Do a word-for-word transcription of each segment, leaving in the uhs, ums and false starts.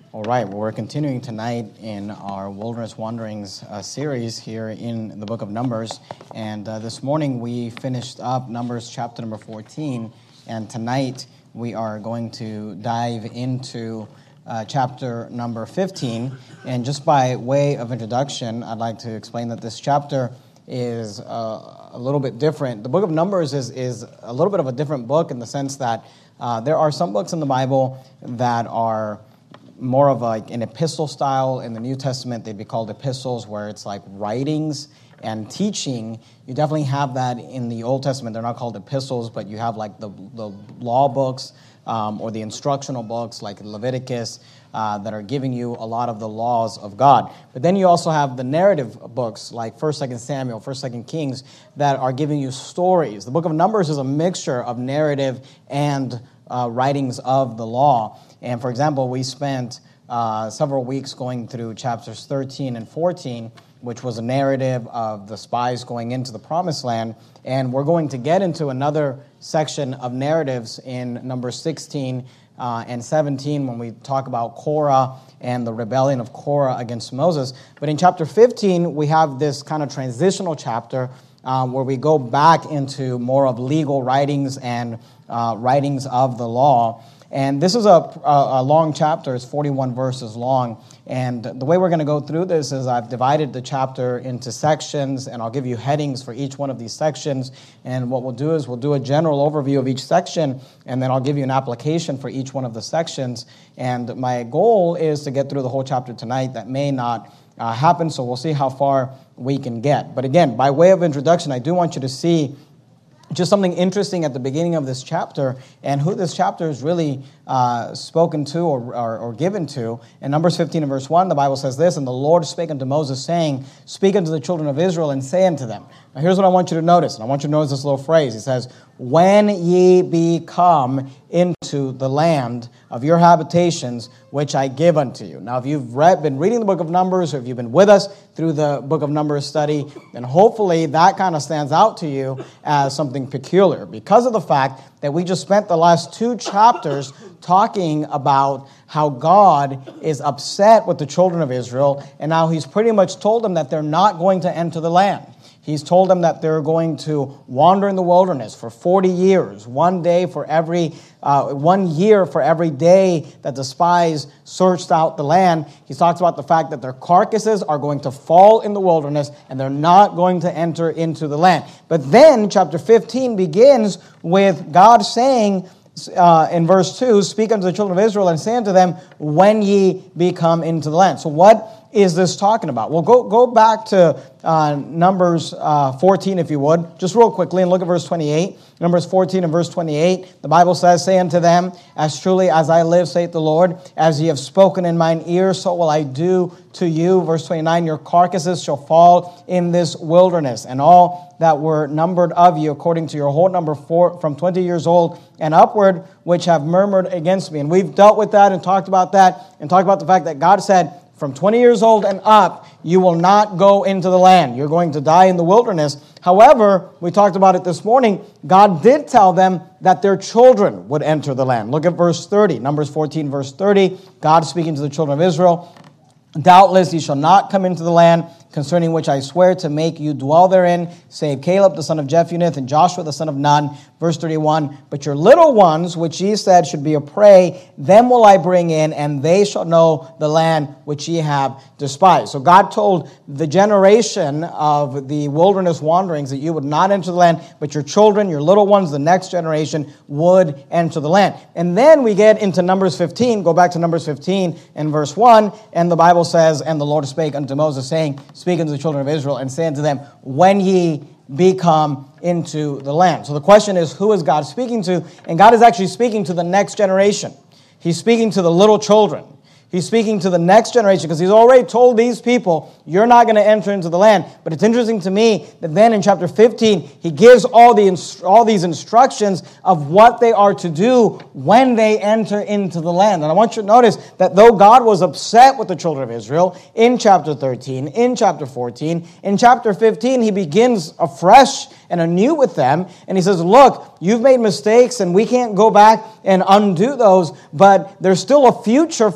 All right, well, we're continuing tonight in our Wilderness Wanderings uh, series here in the book of Numbers. And uh, this morning we finished up Numbers chapter number fourteen. And tonight we are going to dive into uh, chapter number fifteen. And just by way of introduction, I'd like to explain that this chapter is uh, a little bit different. The book of Numbers is, is a little bit of a different book in the sense that uh, there are some books in the Bible that are more of like an epistle style. In the New Testament, they'd be called epistles, where it's like writings and teaching. You definitely have that in the Old Testament. They're not called epistles, but you have like the, the law books um, or the instructional books like Leviticus uh, that are giving you a lot of the laws of God. But then you also have the narrative books like First, Second Samuel, First, Second Kings that are giving you stories. The book of Numbers is a mixture of narrative and uh, writings of the law. And for example, we spent uh, several weeks going through chapters thirteen and fourteen, which was a narrative of the spies going into the Promised Land. And we're going to get into another section of narratives in Numbers sixteen uh, and seventeen when we talk about Korah and the rebellion of Korah against Moses. But in chapter fifteen, we have this kind of transitional chapter um, where we go back into more of legal writings and uh, writings of the law. And this is a, a, a long chapter. It's forty-one verses long. And the way we're going to go through this is I've divided the chapter into sections, and I'll give you headings for each one of these sections. And what we'll do is we'll do a general overview of each section, and then I'll give you an application for each one of the sections. And my goal is to get through the whole chapter tonight. That may not uh, happen, so we'll see how far we can get. But again, by way of introduction, I do want you to see just something interesting at the beginning of this chapter and who this chapter is really uh, spoken to or, or, or given to. In Numbers fifteen and verse one, the Bible says this, "And the Lord spake unto Moses, saying, Speak unto the children of Israel, and say unto them." Now here's what I want you to notice, and I want you to notice this little phrase. He says, "When ye be come into the land of your habitations, which I give unto you." Now, if you've read, been reading the book of Numbers, or if you've been with us through the book of Numbers study, then hopefully that kind of stands out to you as something peculiar because of the fact that we just spent the last two chapters talking about how God is upset with the children of Israel, and now he's pretty much told them that they're not going to enter the land. He's told them that they're going to wander in the wilderness for forty years, one day for every, uh, one year for every day that the spies searched out the land. He talks about the fact that their carcasses are going to fall in the wilderness and they're not going to enter into the land. But then chapter fifteen begins with God saying, Uh, in verse two, "Speak unto the children of Israel and say unto them, when ye be come into the land." So what is this talking about? Well, go, go back to uh, Numbers uh, fourteen, if you would, just real quickly, and look at verse twenty-eight. Numbers fourteen and verse twenty-eight, the Bible says, "Say unto them, as truly as I live, saith the Lord, as ye have spoken in mine ear, so will I do to you." Verse twenty-nine, "Your carcasses shall fall in this wilderness, and all that were numbered of you, according to your whole number, four, from twenty years old and upward, which have murmured against me." And we've dealt with that and talked about that, and talked about the fact that God said, from twenty years old and up, you will not go into the land. You're going to die in the wilderness. However, we talked about it this morning, God did tell them that their children would enter the land. Look at verse thirty, Numbers fourteen, verse thirty. God speaking to the children of Israel, "Doubtless ye shall not come into the land concerning which I swear to make you dwell therein, save Caleb the son of Jephunneh and Joshua the son of Nun." Verse thirty-one, "But your little ones, which ye said should be a prey, them will I bring in, and they shall know the land which ye have despised." So God told the generation of the wilderness wanderings that you would not enter the land, but your children, your little ones, the next generation, would enter the land. And then we get into Numbers fifteen, go back to Numbers fifteen and verse one, and the Bible says, "And the Lord spake unto Moses, saying, Speak unto the children of Israel, and say unto them, when ye be come into the land." So the question is, who is God speaking to? And God is actually speaking to the next generation. He's speaking to the little children. He's speaking to the next generation because he's already told these people, you're not going to enter into the land. But it's interesting to me that then in chapter fifteen, he gives all the all these instructions of what they are to do when they enter into the land. And I want you to notice that though God was upset with the children of Israel in chapter thirteen, in chapter fourteen, in chapter fifteen, he begins afresh and anew with them. And he says, look, you've made mistakes and we can't go back and undo those, but there's still a future for the nation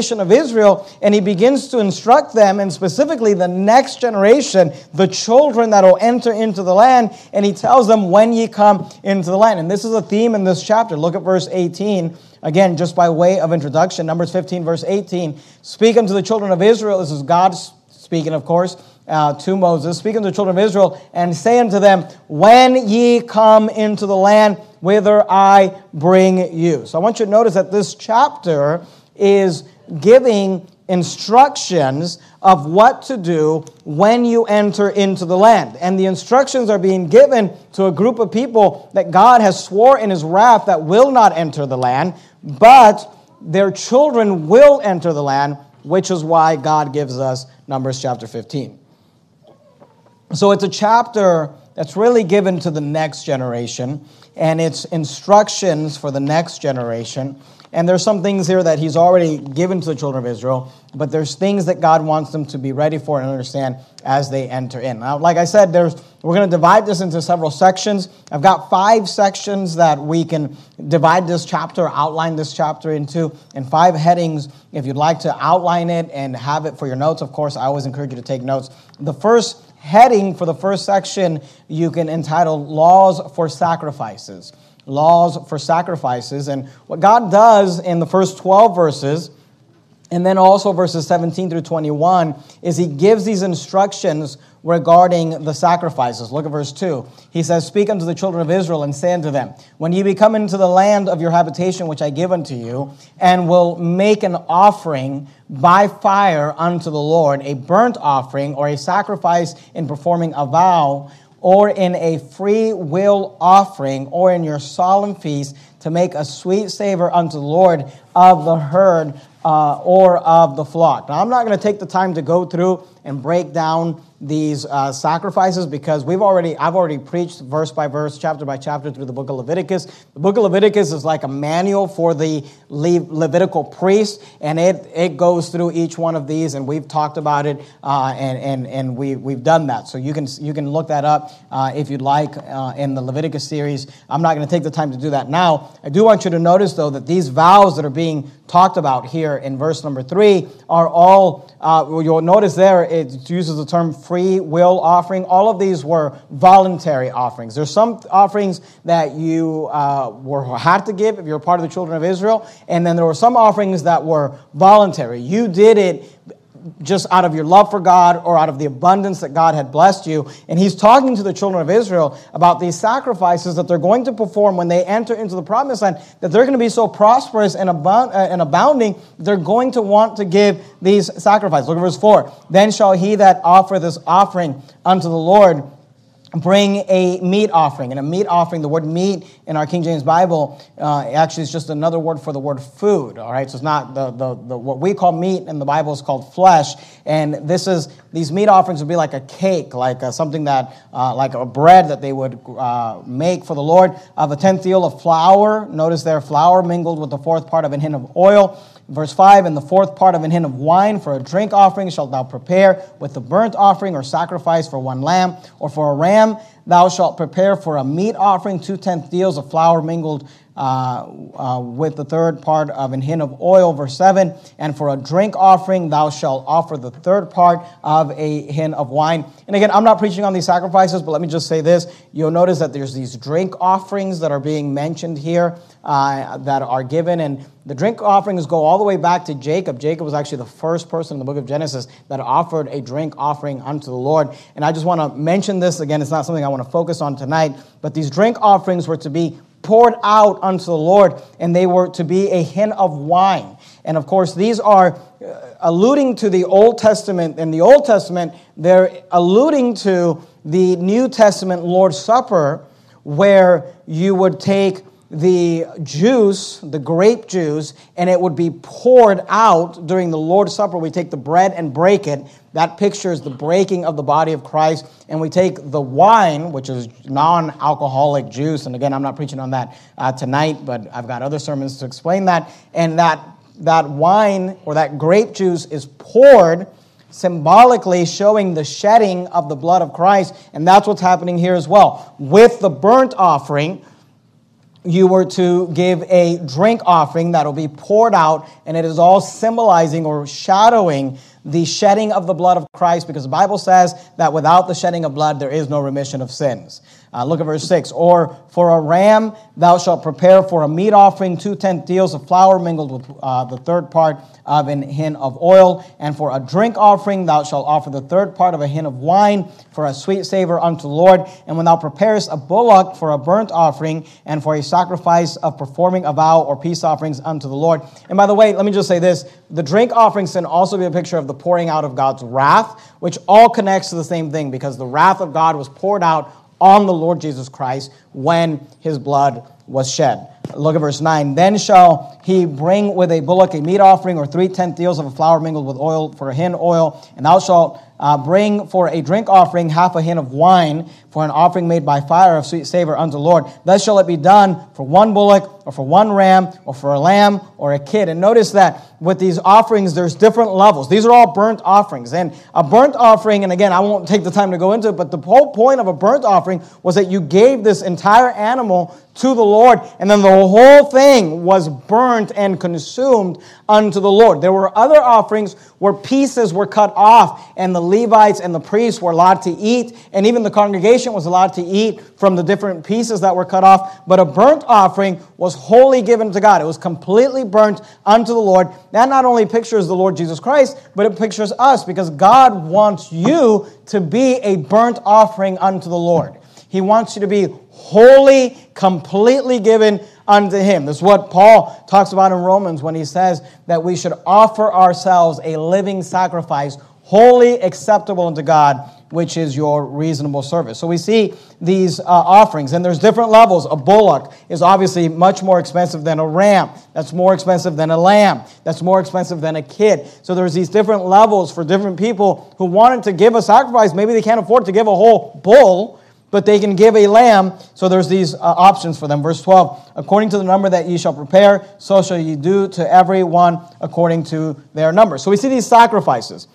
nation of Israel, and he begins to instruct them, and specifically the next generation, the children that will enter into the land, and he tells them, when ye come into the land. And this is a theme in this chapter. Look at verse eighteen. Again, just by way of introduction, Numbers fifteen, verse eighteen. Speak unto the children of Israel. This is God speaking, of course, uh, to Moses. Speak unto the children of Israel, and say unto them, when ye come into the land whither I bring you. So I want you to notice that this chapter is giving instructions of what to do when you enter into the land. And the instructions are being given to a group of people that God has swore in his wrath that will not enter the land, but their children will enter the land, which is why God gives us Numbers chapter fifteen. So it's a chapter that's really given to the next generation, and it's instructions for the next generation. And there's some things here that he's already given to the children of Israel, but there's things that God wants them to be ready for and understand as they enter in. Now, like I said, there's we're going to divide this into several sections. I've got five sections that we can divide this chapter, outline this chapter into, and five headings. If you'd like to outline it and have it for your notes, of course, I always encourage you to take notes. The first heading for the first section you can entitle Laws for Sacrifices. Laws for sacrifices. And what God does in the first twelve verses, and then also verses seventeen through twenty-one, is he gives these instructions regarding the sacrifices. Look at verse two. He says, speak unto the children of Israel, and say unto them, when ye be come into the land of your habitation, which I give unto you, and will make an offering by fire unto the Lord, a burnt offering, or a sacrifice in performing a vow, or in a free will offering, or in your solemn feast, to make a sweet savor unto the Lord of the herd uh, or of the flock. Now, I'm not going to take the time to go through and break down these uh, sacrifices, because we've already, I've already preached verse by verse, chapter by chapter through the book of Leviticus. The book of Leviticus is like a manual for the Le- Levitical priest, and it, it goes through each one of these, and we've talked about it, uh, and and and we we've done that. So you can you can look that up uh, if you'd like uh, in the Leviticus series. I'm not going to take the time to do that now. I do want you to notice, though, that these vows that are being talked about here in verse number three are all. Uh, you'll notice there it uses the term free will offering. All of these were voluntary offerings. There's some offerings that you uh, were had to give if you're part of the children of Israel, and then there were some offerings that were voluntary. You did it just out of your love for God or out of the abundance that God had blessed you. And he's talking to the children of Israel about these sacrifices that they're going to perform when they enter into the promised land, that they're going to be so prosperous and, abound, uh, and abounding, they're going to want to give these sacrifices. Look at verse four. Then shall he that offer this offering unto the Lord bring a meat offering. And a meat offering, the word meat in our King James Bible, uh, actually is just another word for the word food. All right, so it's not the, the, the what we call meat in the Bible is called flesh. And this is these meat offerings would be like a cake, like a, something that, uh, like a bread that they would uh, make for the Lord, of a tenth deal of flour. Notice there, flour mingled with the fourth part of an hin of oil. Verse five, and the fourth part of an hin of wine for a drink offering shalt thou prepare with the burnt offering or sacrifice for one lamb, or for a ram thou shalt prepare for a meat offering two tenth deals of flour mingled uh, uh, with the third part of an hin of oil. Verse seven, and for a drink offering thou shalt offer the third part of a hin of wine. And again, I'm not preaching on these sacrifices, but let me just say this. You'll notice that there's these drink offerings that are being mentioned here uh, that are given, and the drink offerings go all the way back to Jacob. Jacob was actually the first person in the book of Genesis that offered a drink offering unto the Lord. And I just want to mention this again. It's not something I want to focus on tonight, but these drink offerings were to be poured out unto the Lord, and they were to be a hin of wine. And of course, these are alluding to the Old Testament. In the Old Testament, they're alluding to the New Testament Lord's Supper, where you would take the juice, the grape juice, and it would be poured out during the Lord's Supper. We take the bread and break it. That pictures the breaking of the body of Christ. And we take the wine, which is non-alcoholic juice. And again, I'm not preaching on that uh, tonight, but I've got other sermons to explain that. And that, that wine or that grape juice is poured, symbolically showing the shedding of the blood of Christ. And that's what's happening here as well. With the burnt offering, you were to give a drink offering that will be poured out, and it is all symbolizing or shadowing the shedding of the blood of Christ, because the Bible says that without the shedding of blood, there is no remission of sins. Uh, look at verse six. Or for a ram, thou shalt prepare for a meat offering two-tenth deals of flour mingled with uh, the third part of an hin of oil. And for a drink offering, thou shalt offer the third part of a hin of wine for a sweet savor unto the Lord. And when thou preparest a bullock for a burnt offering and for a sacrifice of performing a vow or peace offerings unto the Lord. And by the way, let me just say this. The drink offerings can also be a picture of the pouring out of God's wrath, which all connects to the same thing, because the wrath of God was poured out on the Lord Jesus Christ when his blood was shed. Look at verse nine. Then shall he bring with a bullock a meat offering, or three-tenth deals of a flour mingled with oil for a hin oil. And thou shalt uh, bring for a drink offering half a hin of wine for an offering made by fire of sweet savor unto the Lord. Thus shall it be done for one bullock, or for one ram, or for a lamb, or a kid. And notice that with these offerings, there's different levels. These are all burnt offerings. And a burnt offering, and again, I won't take the time to go into it, but the whole point of a burnt offering was that you gave this entire animal to the Lord, and then the whole thing was burnt and consumed unto the Lord. There were other offerings where pieces were cut off, and the Levites and the priests were allowed to eat, and even the congregation was allowed to eat from the different pieces that were cut off. But a burnt offering was wholly given to God. It was completely burnt unto the Lord. That not only pictures the Lord Jesus Christ, but it pictures us, because God wants you to be a burnt offering unto the Lord. He wants you to be wholly, completely given unto Him. This is what Paul talks about in Romans when he says that we should offer ourselves a living sacrifice, wholly acceptable unto God, which is your reasonable service. So we see these uh, offerings, and there's different levels. A bullock is obviously much more expensive than a ram. That's more expensive than a lamb. That's more expensive than a kid. So there's these different levels for different people who wanted to give a sacrifice. Maybe they can't afford to give a whole bull, but they can give a lamb. So there's these uh, options for them. Verse twelve, according to the number that ye shall prepare, so shall ye do to every one according to their number. So we see these sacrifices.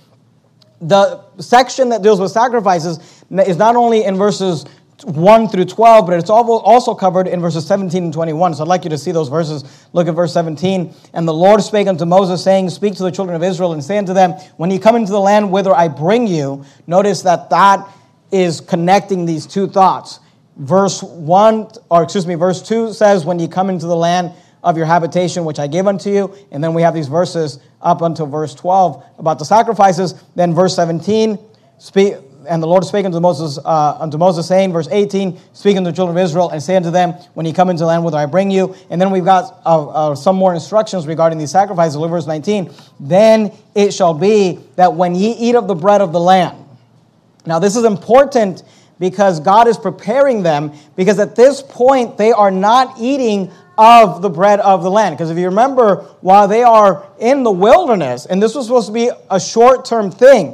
The section that deals with sacrifices is not only in verses one through twelve, but it's also covered in verses seventeen and twenty-one. So I'd like you to see those verses. Look at verse seventeen. And the Lord spake unto Moses, saying, speak to the children of Israel, and say unto them, when ye come into the land whither I bring you. Notice that that is connecting these two thoughts. Verse one, or excuse me, verse two says, when ye come into the land of your habitation, which I give unto you. And then we have these verses up until verse twelve about the sacrifices. Then verse seventeen, speak, and the Lord spake unto Moses, uh, unto Moses, saying, verse eighteen, speak unto the children of Israel, and say unto them, when ye come into the land whither I bring you. And then we've got uh, uh, some more instructions regarding these sacrifices. Look at verse nineteen. Then it shall be that when ye eat of the bread of the land. Now this is important because God is preparing them, because at this point they are not eating of the bread of the land. Because if you remember, while they are in the wilderness, and this was supposed to be a short-term thing,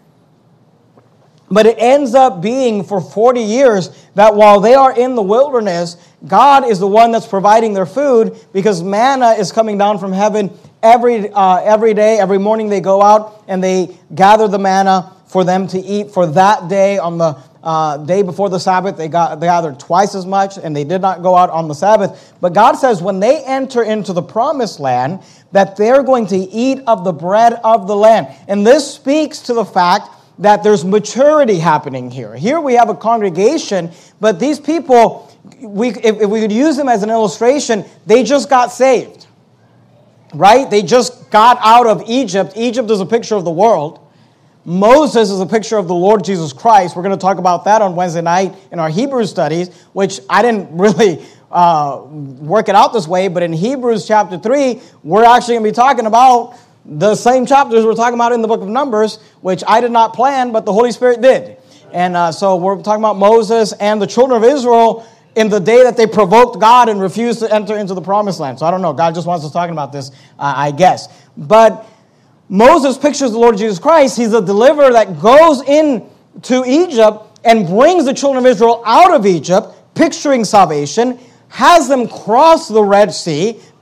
but it ends up being for forty years that while they are in the wilderness, God is the one that's providing their food, because manna is coming down from heaven every uh, every day. Every morning they go out and they gather the manna for them to eat for that day. On the uh, day before the Sabbath, they got they gathered twice as much, and they did not go out on the Sabbath. But God says when they enter into the promised land, that they're going to eat of the bread of the land. And this speaks to the fact that there's maturity happening here. Here we have a congregation, but these people, we if, if we could use them as an illustration, they just got saved, right? They just got out of Egypt. Egypt is a picture of the world. Moses is a picture of the Lord Jesus Christ. We're going to talk about that on Wednesday night in our Hebrew studies, which I didn't really uh, work it out this way, but in Hebrews chapter three, we're actually going to be talking about the same chapters we're talking about in the book of Numbers, which I did not plan, but the Holy Spirit did. And uh, so we're talking about Moses and the children of Israel in the day that they provoked God and refused to enter into the promised land. So I don't know. God just wants us talking about this, uh, I guess. But Moses pictures the Lord Jesus Christ. He's a deliverer that goes into Egypt and brings the children of Israel out of Egypt, picturing salvation, has them cross the Red Sea,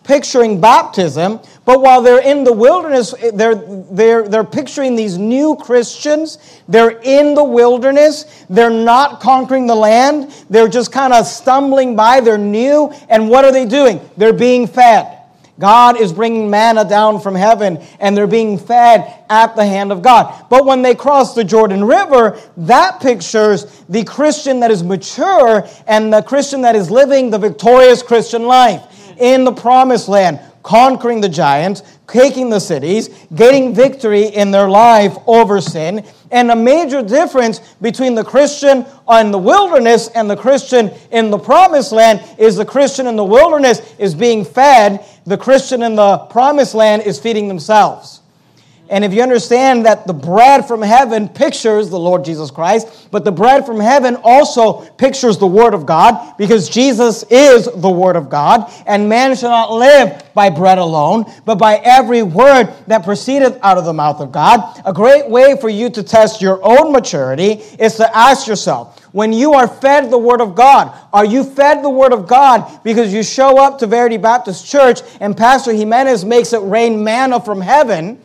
picturing baptism, but while they're in the wilderness, they're, they're, they're picturing these new Christians. They're in the wilderness. They're not conquering the land. They're just kind of stumbling by. They're new. And what are they doing? They're being fed. God is bringing manna down from heaven, and they're being fed at the hand of God. But when they cross the Jordan River, that pictures the Christian that is mature and the Christian that is living the victorious Christian life in the promised land, conquering the giants, taking the cities, getting victory in their life over sin. And a major difference between the Christian in the wilderness and the Christian in the promised land is the Christian in the wilderness is being fed. The Christian in the promised land is feeding themselves. And if you understand that the bread from heaven pictures the Lord Jesus Christ, but the bread from heaven also pictures the Word of God, because Jesus is the Word of God, and man shall not live by bread alone, but by every word that proceedeth out of the mouth of God. A great way for you to test your own maturity is to ask yourself, when you are fed the Word of God, are you fed the Word of God because you show up to Verity Baptist Church and Pastor Jimenez makes it rain manna from heaven?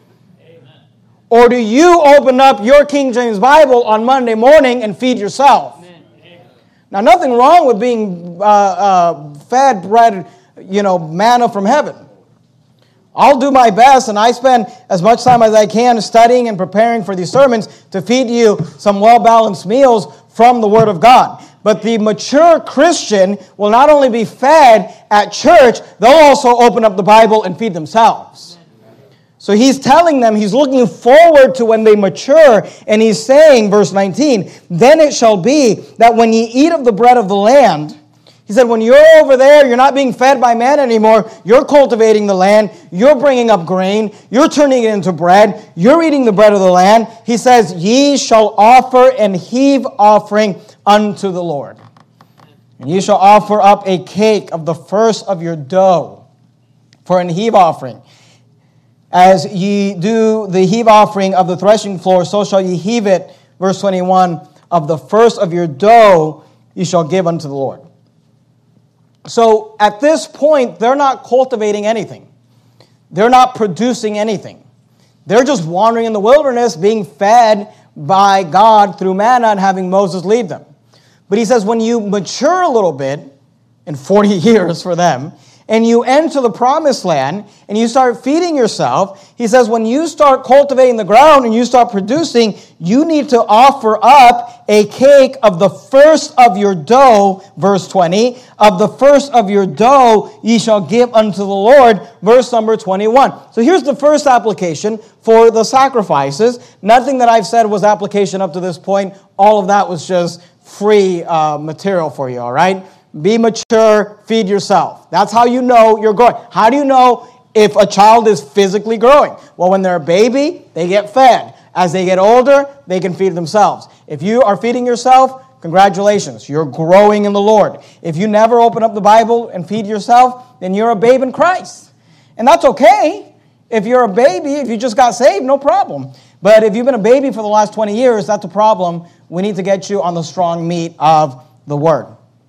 Or do you open up your King James Bible on Monday morning and feed yourself? Amen. Now, nothing wrong with being uh, uh, fed bread, you know, manna from heaven. I'll do my best, and I spend as much time as I can studying and preparing for these sermons to feed you some well-balanced meals from the Word of God. But the mature Christian will not only be fed at church, they'll also open up the Bible and feed themselves. So he's telling them, he's looking forward to when they mature, and he's saying, verse nineteen, then it shall be that when ye eat of the bread of the land, he said, when you're over there, you're not being fed by man anymore, you're cultivating the land, you're bringing up grain, you're turning it into bread, you're eating the bread of the land. He says, ye shall offer and heave offering unto the Lord. And ye shall offer up a cake of the first of your dough for an heave offering. As ye do the heave offering of the threshing floor, so shall ye heave it, verse twenty-one, of the first of your dough ye shall give unto the Lord. So at this point, they're not cultivating anything. They're not producing anything. They're just wandering in the wilderness, being fed by God through manna and having Moses lead them. But he says when you mature a little bit, in forty years for them, and you enter the promised land, and you start feeding yourself, he says when you start cultivating the ground and you start producing, you need to offer up a cake of the first of your dough, verse twenty, of the first of your dough ye shall give unto the Lord, verse number twenty-one. So here's the first application for the sacrifices. Nothing that I've said was application up to this point. All of that was just free uh, material for you, all right? Be mature, feed yourself. That's how you know you're growing. How do you know if a child is physically growing? Well, when they're a baby, they get fed. As they get older, they can feed themselves. If you are feeding yourself, congratulations, you're growing in the Lord. If you never open up the Bible and feed yourself, then you're a babe in Christ. And that's okay. If you're a baby, if you just got saved, no problem. But if you've been a baby for the last twenty years, that's a problem. We need to get you on the strong meat of the Word.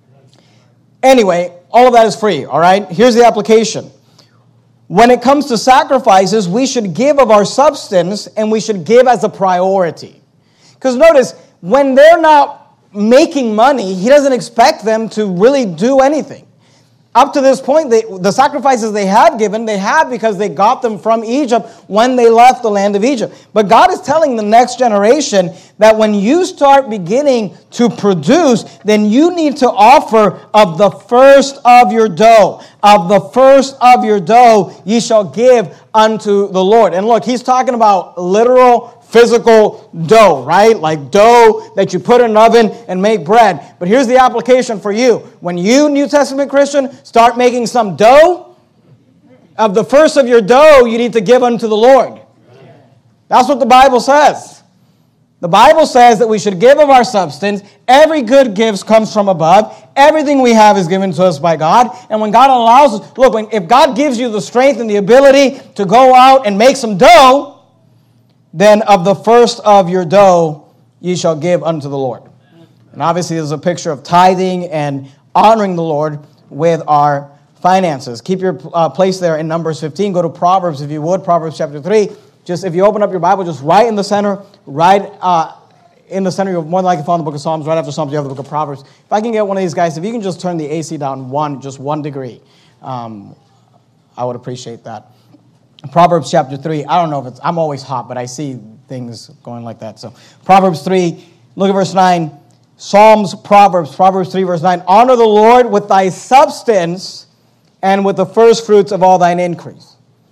Anyway, all of that is free, all right? Here's the application. When it comes to sacrifices, we should give of our substance, and we should give as a priority. Because notice, when they're not making money, he doesn't expect them to really do anything. Up to this point, they, the sacrifices they have given, they have because they got them from Egypt when they left the land of Egypt. But God is telling the next generation that when you start beginning to produce, then you need to offer of the first of your dough. Of the first of your dough ye shall give unto the Lord. And look, he's talking about literal physical dough, right? Like dough that you put in an oven and make bread. But here's the application for you. When you, New Testament Christian, start making some dough, of the first of your dough, you need to give unto the Lord. That's what the Bible says. The Bible says that we should give of our substance. Every good gift comes from above. Everything we have is given to us by God. And when God allows us, look, when, if God gives you the strength and the ability to go out and make some dough, then of the first of your dough ye shall give unto the Lord. And obviously there's a picture of tithing and honoring the Lord with our finances. Keep your uh, place there in Numbers fifteen. Go to Proverbs, if you would, Proverbs chapter three. Just if you open up your Bible, just right in the center, right uh, in the center, you'll more than likely find the book of Psalms. Right after Psalms, you have the book of Proverbs. If I can get one of these guys, if you can just turn the A C down one, just one degree, um, I would appreciate that. Proverbs chapter three. I don't know if it's, I'm always hot, but I see things going like that. So Proverbs three, look at verse nine. Psalms, Proverbs, Proverbs three, verse nine. Honor the Lord with thy substance and with the first fruits of all thine increase.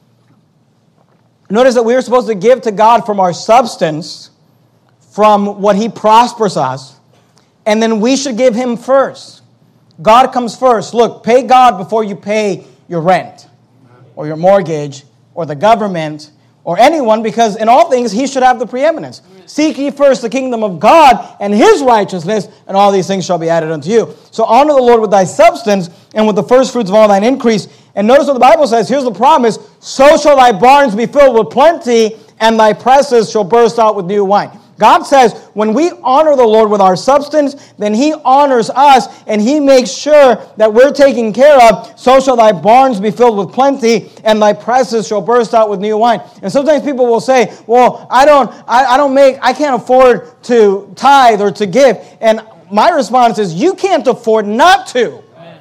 Notice that we are supposed to give to God from our substance, from what he prospers us, and then we should give him first. God comes first. Look, pay God before you pay your rent or your mortgage or the government or anyone, because in all things he should have the preeminence. Seek ye first the kingdom of God and his righteousness, and all these things shall be added unto you. So honor the Lord with thy substance and with the first fruits of all thine increase. And notice what the Bible says. Here's the promise. So shall thy barns be filled with plenty, and thy presses shall burst out with new wine. God says when we honor the Lord with our substance, then he honors us and he makes sure that we're taken care of. So shall thy barns be filled with plenty, and thy presses shall burst out with new wine. And sometimes people will say, well, I don't, I, I don't make, I can't afford to tithe or to give. And my response is, you can't afford not to.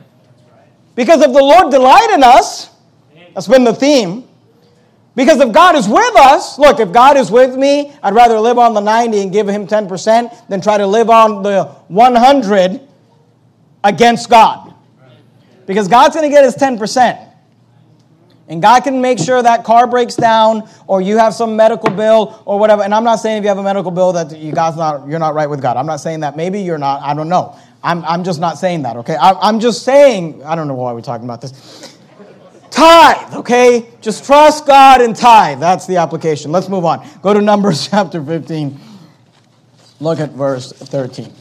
Because if the Lord delight in us, that's been the theme. Because if God is with us, look, if God is with me, I'd rather live on the ninety and give him ten percent than try to live on the one hundred against God. Because God's going to get his ten percent. And God can make sure that car breaks down or you have some medical bill or whatever. And I'm not saying if you have a medical bill that you God's not, you're not right with God. I'm not saying that. Maybe you're not. I don't know. I'm, I'm just not saying that, okay? I, I'm just saying, I don't know why we're talking about this. Tithe, okay? Just trust God and tithe. That's the application. Let's move on. Go to Numbers chapter fifteen. Look at verse thirteen.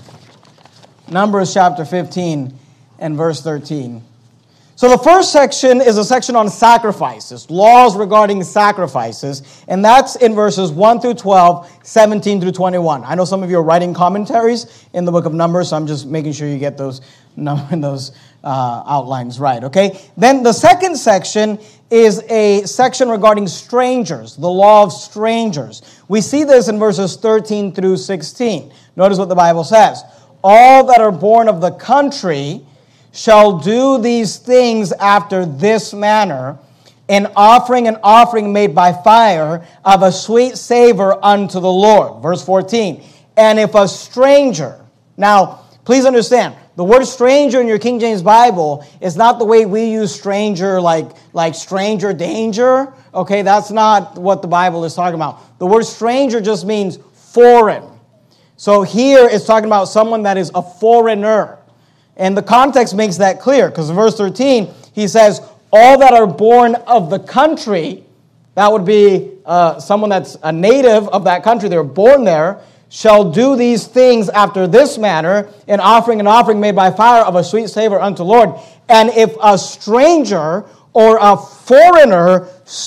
Numbers chapter fifteen and verse thirteen. So the first section is a section on sacrifices, laws regarding sacrifices, and that's in verses one through twelve, seventeen through twenty-one. I know some of you are writing commentaries in the book of Numbers, so I'm just making sure you get those, those uh, outlines right, okay? Then the second section is a section regarding strangers, the law of strangers. We see this in verses thirteen through sixteen. Notice what the Bible says. All that are born of the country shall do these things after this manner, an offering an offering made by fire of a sweet savor unto the Lord. Verse fourteen. And if a stranger, now please understand, the word stranger in your King James Bible is not the way we use stranger like, like stranger danger. Okay, that's not what the Bible is talking about. The word stranger just means foreign. So here it's talking about someone that is a foreigner. And the context makes that clear, because in verse thirteen, he says, all that are born of the country, that would be uh, someone that's a native of that country, they're born there, shall do these things after this manner, an offering an offering made by fire of a sweet savor unto Lord. And if a stranger or a foreigner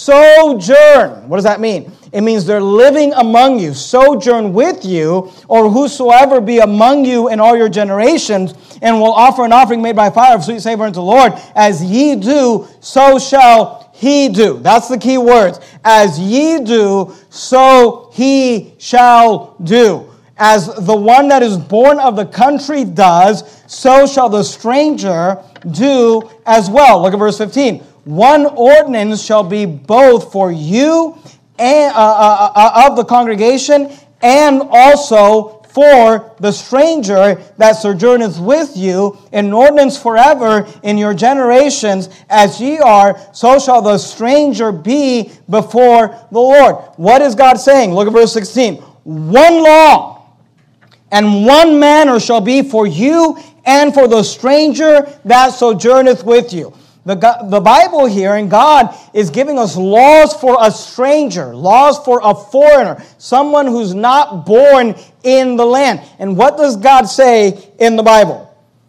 sojourn, what does that mean? It means they're living among you, sojourn with you, or whosoever be among you in all your generations, and will offer an offering made by fire of sweet savor unto the Lord. As ye do, so shall he do. That's the key words. As ye do, so he shall do. As the one that is born of the country does, so shall the stranger do as well. Look at verse fifteen. One ordinance shall be both for you and, uh, uh, uh, of the congregation, and also for the stranger that sojourneth with you, an ordinance forever in your generations. As ye are, so shall the stranger be before the Lord. What is God saying? Look at verse sixteen. One law and one manner shall be for you and for the stranger that sojourneth with you. The, the Bible here, and God is giving us laws for a stranger, laws for a foreigner, someone who's not born in the land. And what does God say in the Bible?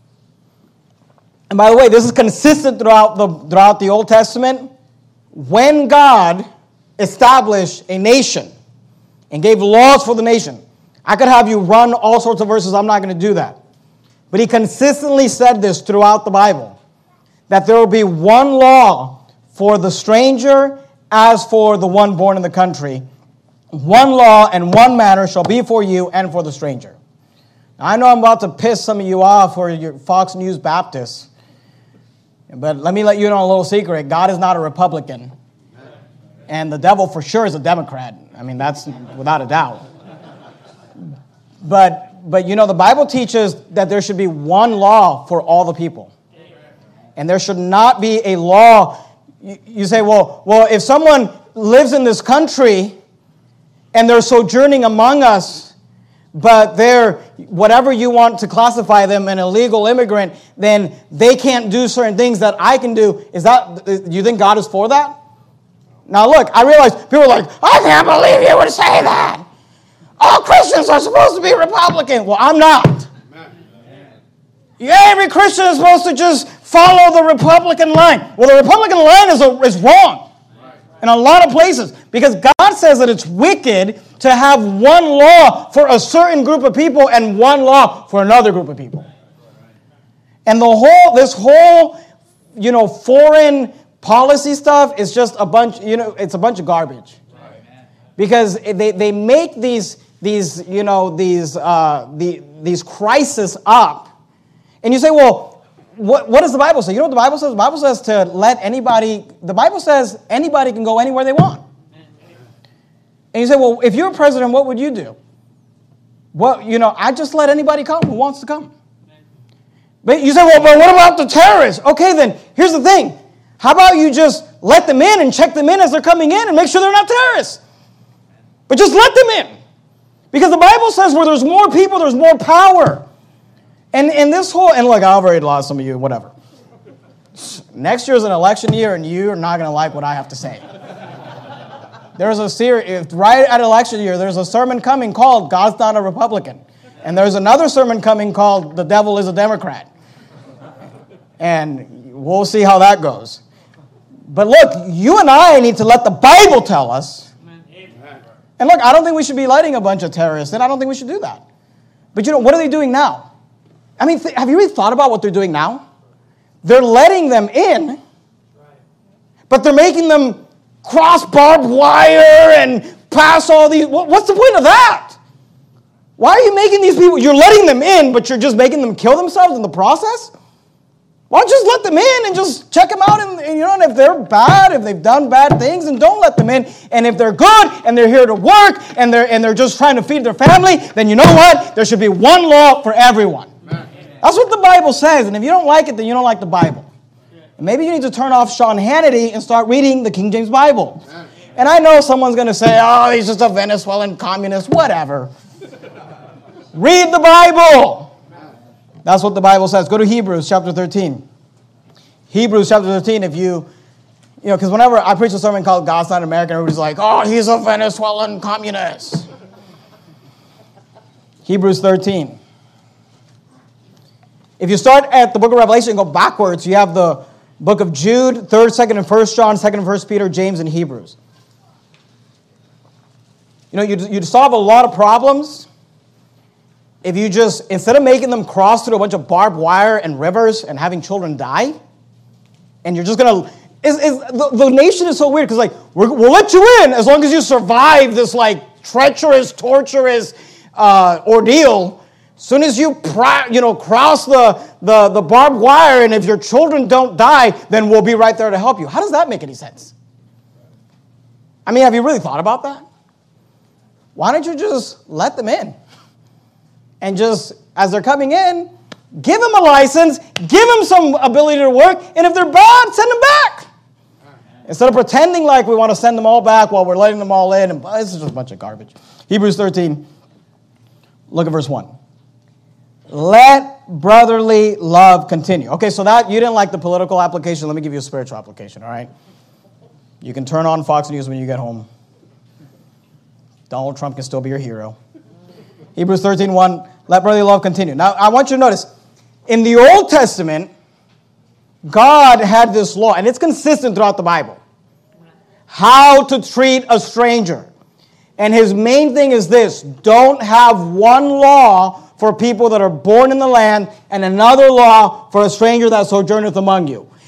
And by the way, this is consistent throughout the, throughout the Old Testament. When God established a nation and gave laws for the nation, I could have you run all sorts of verses. I'm not going to do that. But he consistently said this throughout the Bible, that there will be one law for the stranger as for the one born in the country. One law and one manner shall be for you and for the stranger. Now, I know I'm about to piss some of you off or your Fox News Baptists, but let me let you know a little secret. God is not a Republican, and the devil for sure is a Democrat. I mean, that's without a doubt. But, but you know, the Bible teaches that there should be one law for all the people. And there should not be a law. You, you say, well, well, if someone lives in this country and they're sojourning among us, but they're, whatever you want to classify them, an illegal immigrant, then they can't do certain things that I can do. Is that, do you think God is for that? Now look, I realize people are like, I can't believe you would say that. All Christians are supposed to be Republican. Well, I'm not. Yeah, every Christian is supposed to just follow the Republican line. Well, the Republican line is, a, is wrong in a lot of places because God says that it's wicked to have one law for a certain group of people and one law for another group of people. And the whole, this whole, you know, foreign policy stuff is just a bunch, you know, it's a bunch of garbage. Because they, they make these, these, you know, these, uh, the, these crises up. And you say, well, what, what does the Bible say? You know what the Bible says? The Bible says to let anybody, the Bible says anybody can go anywhere they want. And you say, well, if you're president, what would you do? Well, you know, I just let anybody come who wants to come. But you say, well, but what about the terrorists? Okay, then, here's the thing. How about you just let them in and check them in as they're coming in and make sure they're not terrorists? But just let them in. Because the Bible says where there's more people, there's more power. And, and this whole, and look, I've already lost some of you, whatever. Next year is an election year, and you're not going to like what I have to say. There's a series, right at election year, there's a sermon coming called God's Not a Republican. And there's another sermon coming called The Devil is a Democrat. And we'll see how that goes. But look, you and I need to let the Bible tell us. And look, I don't think we should be letting a bunch of terrorists in. I don't think we should do that. But you know, what are they doing now? I mean, th- have you really thought about what they're doing now? They're letting them in, but they're making them cross barbed wire and pass all these. What's the point of that? Why are you making these people, you're letting them in, but you're just making them kill themselves in the process? Why don't you just let them in and just check them out? And, and you know, and if they're bad, if they've done bad things, then don't let them in. And if they're good and they're here to work and they're and they're just trying to feed their family, then you know what? There should be one law for everyone. Amen. That's what the Bible says. And if you don't like it, then you don't like the Bible. And maybe you need to turn off Sean Hannity and start reading the King James Bible. Amen. And I know someone's going to say, oh, he's just a Venezuelan communist, whatever. Read the Bible. That's what the Bible says. Go to Hebrews chapter thirteen. Hebrews chapter thirteen, if you, you know, because whenever I preach a sermon called God's Not American, everybody's like, oh, he's a Venezuelan communist. Hebrews thirteen. If you start at the book of Revelation and go backwards, you have the book of Jude, third, second, and first John, second and first Peter, James, and Hebrews. You know, you'd, you'd solve a lot of problems if you just, instead of making them cross through a bunch of barbed wire and rivers and having children die, and you're just going to, is, is, the, the nation is so weird because, like, we're, we'll let you in as long as you survive this, like, treacherous, torturous uh, ordeal. As soon as you, pri- you know, cross the, the, the barbed wire, and if your children don't die, then we'll be right there to help you. How does that make any sense? I mean, have you really thought about that? Why don't you just let them in? And just, as they're coming in, give them a license, give them some ability to work, and if they're bad, send them back. Instead of pretending like we want to send them all back while we're letting them all in, and this is just a bunch of garbage. Hebrews thirteen, look at verse one. Let brotherly love continue. Okay, so that, you didn't like the political application. Let me give you a spiritual application, all right? You can turn on Fox News when you get home. Donald Trump can still be your hero. Hebrews thirteen one, let brotherly love continue. Now, I want you to notice, in the Old Testament, God had this law, and it's consistent throughout the Bible, how to treat a stranger. And his main thing is this: don't have one law for people that are born in the land and another law for a stranger that sojourneth among you.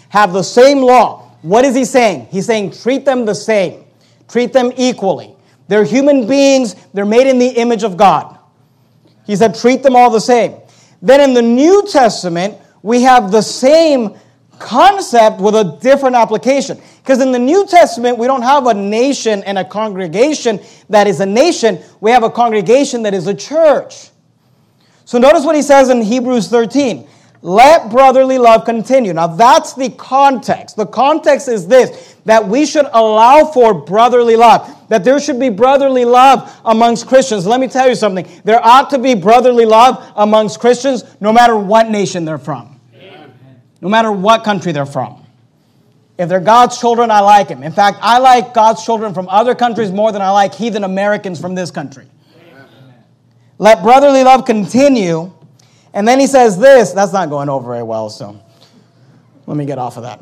have the same law. What is he saying? He's saying treat them the same. Treat them equally. They're human beings. They're made in the image of God. He said treat them all the same. Then in the New Testament, we have the same concept with a different application. Because in the New Testament, we don't have a nation and a congregation that is a nation. We have a congregation that is a church. So notice what he says in Hebrews thirteen. Let brotherly love continue. Now that's the context. The context is this, that we should allow for brotherly love. That there should be brotherly love amongst Christians. Let me tell you something. There ought to be brotherly love amongst Christians no matter what nation they're from. Amen. No matter what country they're from. If they're God's children, I like them. In fact, I like God's children from other countries more than I like heathen Americans from this country. Amen. Let brotherly love continue. And then he says this. That's not going over very well, so let me get off of that.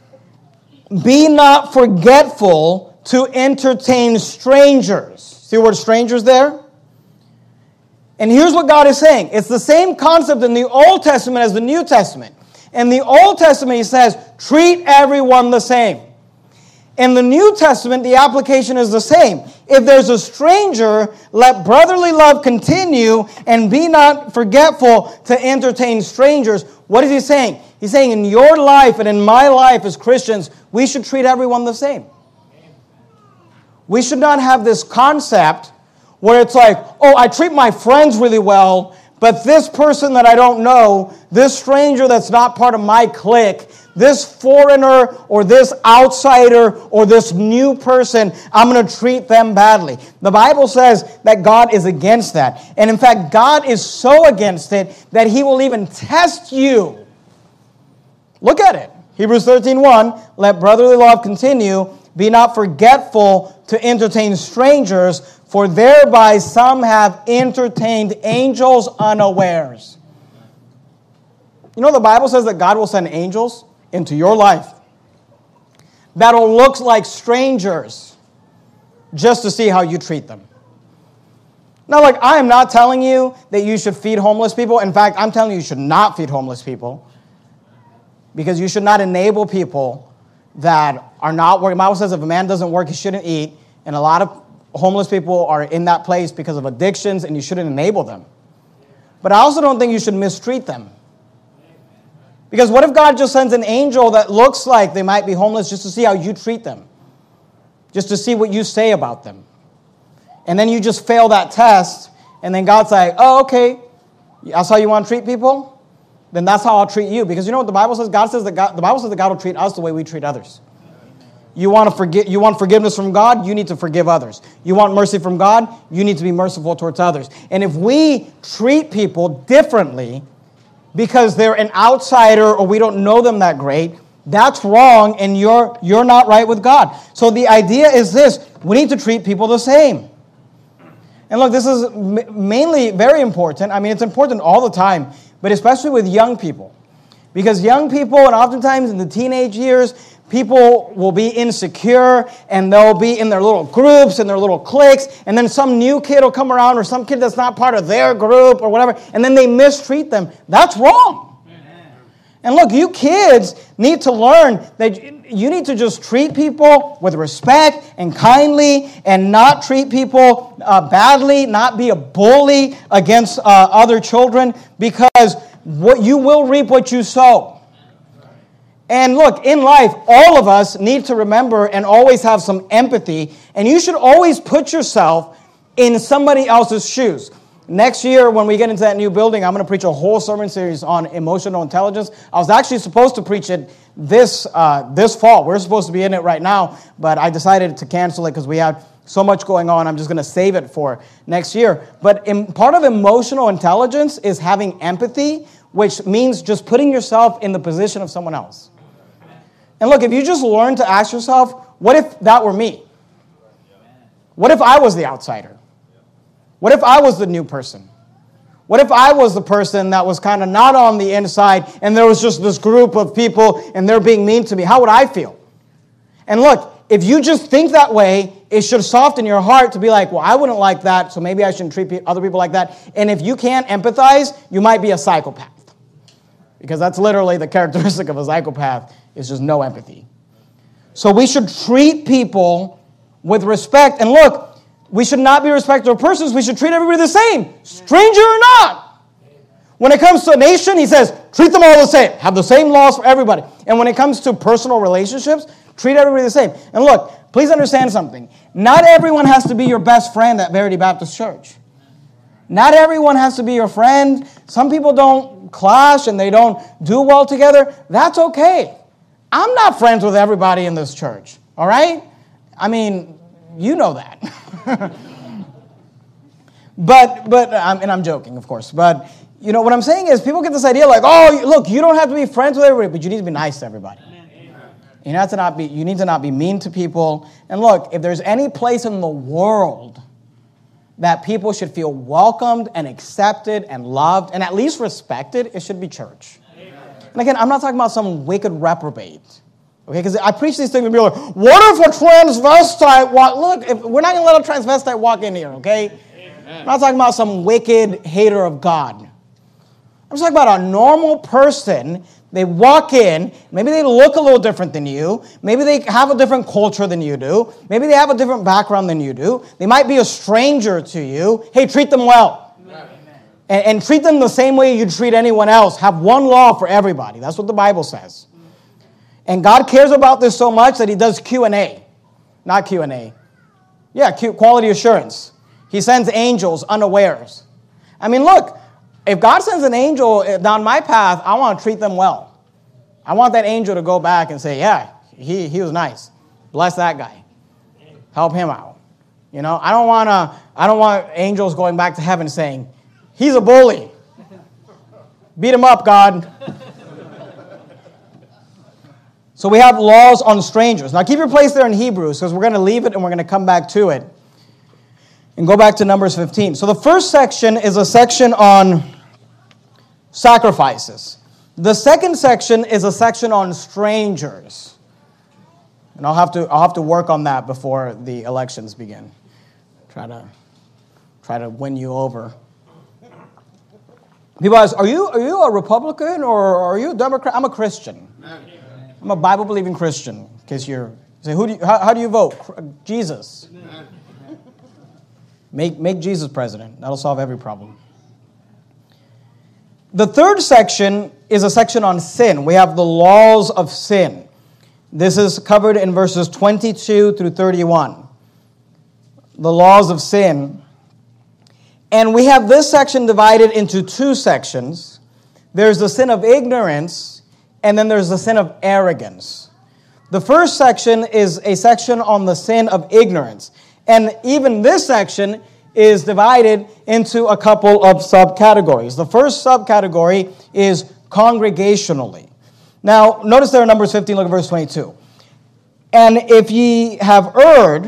Be not forgetful to entertain strangers. See the word strangers there? And here's what God is saying. It's the same concept in the Old Testament as the New Testament. In the Old Testament, he says, treat everyone the same. In the New Testament, the application is the same. If there's a stranger, let brotherly love continue and be not forgetful to entertain strangers. What is he saying? He's saying in your life and in my life as Christians, we should treat everyone the same. We should not have this concept where it's like, oh, I treat my friends really well, but this person that I don't know, this stranger that's not part of my clique, this foreigner or this outsider or this new person, I'm going to treat them badly. The Bible says that God is against that. And in fact, God is so against it that he will even test you. Look at it. Hebrews thirteen one, let brotherly love continue. Be not forgetful to entertain strangers, for thereby some have entertained angels unawares. You know, the Bible says that God will send angels into your life that'll look like strangers just to see how you treat them. Now, like, I am not telling you that you should feed homeless people. In fact, I'm telling you you should not feed homeless people because you should not enable people that are not working. The Bible says if a man doesn't work, he shouldn't eat. And a lot of homeless people are in that place because of addictions, and you shouldn't enable them. But I also don't think you should mistreat them. Because what if God just sends an angel that looks like they might be homeless just to see how you treat them? Just to see what you say about them. And then you just fail that test, and then God's like, oh, okay, that's how you want to treat people? Then that's how I'll treat you. Because you know what the Bible says? God says that God, the Bible says that God will treat us the way we treat others. You want to forget, you want forgiveness from God, you need to forgive others. You want mercy from God, you need to be merciful towards others. And if we treat people differently because they're an outsider or we don't know them that great, that's wrong, and you're you're not right with God. So the idea is this: we need to treat people the same. And look, this is mainly very important. I mean, it's important all the time, but especially with young people. Because young people, and oftentimes in the teenage years, people will be insecure, and they'll be in their little groups and their little cliques, and then some new kid will come around, or some kid that's not part of their group or whatever, and then they mistreat them. That's wrong. Amen. And look, you kids need to learn that you need to just treat people with respect and kindly, and not treat people uh, badly, not be a bully against uh, other children, because what you will reap what you sow. And look, in life, all of us need to remember and always have some empathy. And you should always put yourself in somebody else's shoes. Next year, when we get into that new building, I'm going to preach a whole sermon series on emotional intelligence. I was actually supposed to preach it this uh, this fall. We're supposed to be in it right now, but I decided to cancel it because we had so much going on. I'm just going to save it for next year. But in, part of emotional intelligence is having empathy, which means just putting yourself in the position of someone else. And look, if you just learn to ask yourself, what if that were me? What if I was the outsider? What if I was the new person? What if I was the person that was kind of not on the inside, and there was just this group of people and they're being mean to me? How would I feel? And look, if you just think that way, it should soften your heart to be like, well, I wouldn't like that, so maybe I shouldn't treat other people like that. And if you can't empathize, you might be a psychopath. Because that's literally the characteristic of a psychopath, It's just no empathy. So we should treat people with respect. And look, we should not be respectful of persons. We should treat everybody the same, stranger or not. When it comes to a nation, he says, treat them all the same. Have the same laws for everybody. And when it comes to personal relationships, treat everybody the same. And look, please understand something. Not everyone has to be your best friend at Verity Baptist Church. Not everyone has to be your friend. Some people don't clash and they don't do well together. That's okay. I'm not friends with everybody in this church, all right? I mean, you know that. but, but, um, and I'm joking, of course. But, you know, what I'm saying is people get this idea like, oh, look, you don't have to be friends with everybody, but you need to be nice to everybody. You need to not be, you need to not be mean to people. And look, if there's any place in the world that people should feel welcomed and accepted and loved and at least respected, it should be church. And again, I'm not talking about some wicked reprobate. Okay, because I preach these things and be like, what if a transvestite walk? Look, if, we're not going to let a transvestite walk in here, okay? Amen. I'm not talking about some wicked hater of God. I'm just talking about a normal person. They walk in, maybe they look a little different than you. Maybe they have a different culture than you do. Maybe they have a different background than you do. They might be a stranger to you. Hey, treat them well. And, and treat them the same way you treat anyone else. Have one law for everybody. That's what the Bible says. And God cares about this so much that he does Q and A. Not Q and A. Yeah, Q, quality assurance. He sends angels unawares. I mean, look, if God sends an angel down my path, I want to treat them well. I want that angel to go back and say, yeah, he, he was nice. Bless that guy. Help him out. You know, I don't want to, I don't want angels going back to heaven saying, he's a bully. Beat him up, God. So we have laws on strangers. Now keep your place there in Hebrews because we're going to leave it and we're going to come back to it. And go back to Numbers fifteen. So the first section is a section on sacrifices. The second section is a section on strangers. And I'll have to, I'll have to work on that before the elections begin. Try to, try to win you over. People ask, are you, are you a Republican or are you a Democrat? I'm a Christian. I'm a Bible-believing Christian. In case you're, say, who do you, how, how do you vote? Jesus. Make, make Jesus president. That'll solve every problem. The third section is a section on sin. We have the laws of sin. This is covered in verses twenty-two through thirty-one. The laws of sin. And we have this section divided into two sections. There's the sin of ignorance, and then there's the sin of arrogance. The first section is a section on the sin of ignorance. And even this section is divided into a couple of subcategories. The first subcategory is congregationally. Now, notice there in Numbers fifteen, look at verse twenty-two. And if ye have erred